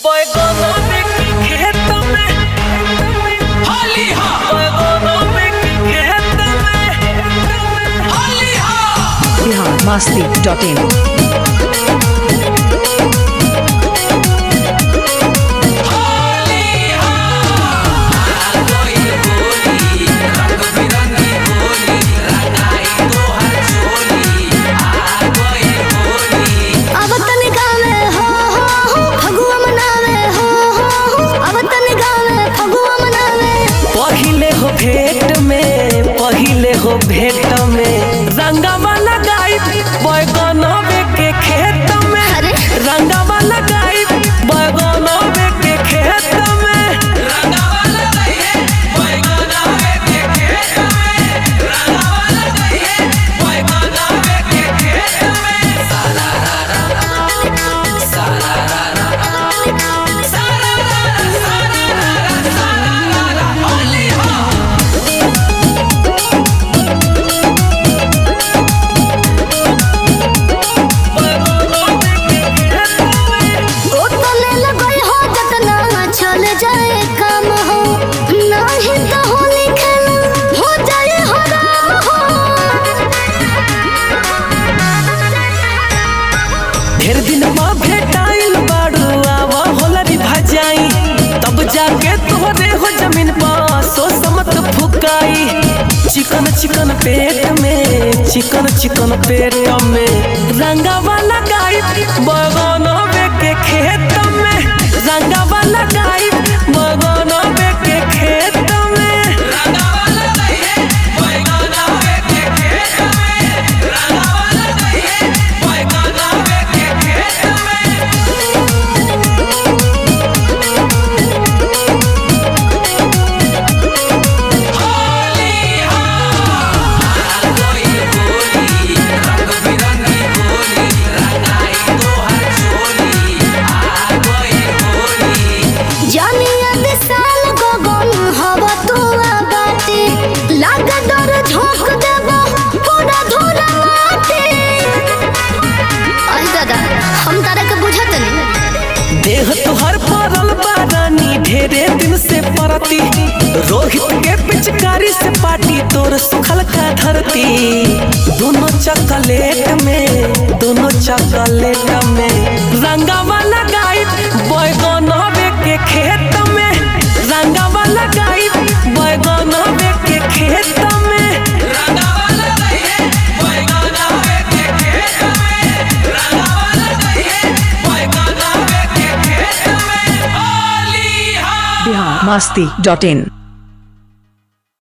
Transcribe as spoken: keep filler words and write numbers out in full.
Bihar Masti dot in. भेंट में पहिले हो भेंट में रंगवा लगाई बैगनवे के खेत में रंगवा लगाई बैगनवे के खेत में रंगवा लगाई बैगनवे के खेत में रंगवा लगाई बैगनवे के खेत में सारा रा रा सारा रा रा सारा रा सारा रा होली हो। ढेर दिन में भेटाइल बाड़ू आवा होलरी भजाई तब जाके तोहरे हो जमीन पर सो समत फुकाई चिकन चिकन पेट में चिकन चिकन पेट में रंगवा लगाई बैगनवे के खेत में रंगवा लगाई बैगनवे के खेत में रंगवा लगाई बैगनवे के खेत में रंगवा लगाई बैगनवे के खेत में। होली हो आ गई होली रंग बिरंगी होली रंगाई तोहर चोली आ गई होली जानिया विशाल गगन हवा तोरा बाटे लाग डर झोंक देबो पूरा धूला माटे। आई दादा हम तारा के बुझत नहीं देह तोहर परल बारानी ढेरे दिन से परती रोहित के पिचकारी से पाटी तोर सुखल का धरती दोनों चॉकलेट में दोनों चॉकलेट में रंगवा लगाई बैगनवे के खेत में रंगवा लगाई बैगनवे के खेत में रंगवा लगाई बैगनवे के खेत में रंगवा लगाई बैगनवे के खेत में। होली हो बिहार मस्ती डॉट इन।